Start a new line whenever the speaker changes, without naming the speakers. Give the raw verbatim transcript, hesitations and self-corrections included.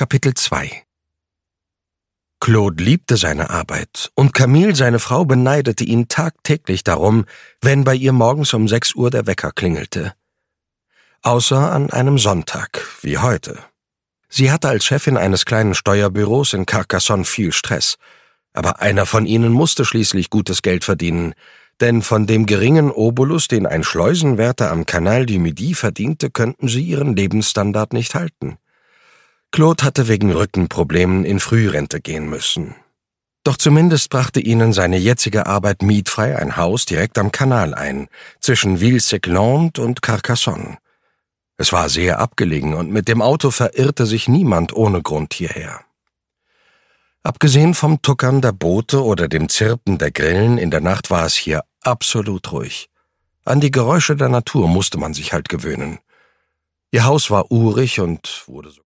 Kapitel zwei. Claude liebte seine Arbeit, und Camille, seine Frau, beneidete ihn tagtäglich darum, wenn bei ihr morgens um sechs Uhr der Wecker klingelte. Außer an einem Sonntag, wie heute. Sie hatte als Chefin eines kleinen Steuerbüros in Carcassonne viel Stress, aber einer von ihnen musste schließlich gutes Geld verdienen, denn von dem geringen Obolus, den ein Schleusenwärter am Canal du Midi verdiente, könnten sie ihren Lebensstandard nicht halten. Claude hatte wegen Rückenproblemen in Frührente gehen müssen. Doch zumindest brachte ihnen seine jetzige Arbeit mietfrei ein Haus direkt am Kanal ein, zwischen Ville-Seclande und Carcassonne. Es war sehr abgelegen und mit dem Auto verirrte sich niemand ohne Grund hierher. Abgesehen vom Tuckern der Boote oder dem Zirpen der Grillen in der Nacht war es hier absolut ruhig. An die Geräusche der Natur musste man sich halt gewöhnen. Ihr Haus war urig und wurde so